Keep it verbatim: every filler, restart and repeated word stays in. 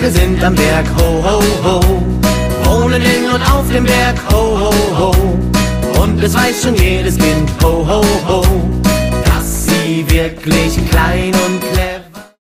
wir sind am Berg, ho, ho, ho. Wohnen in und auf dem Berg, ho, ho, ho. Und es weiß schon jedes Kind, ho, ho, ho, dass sie wirklich klein und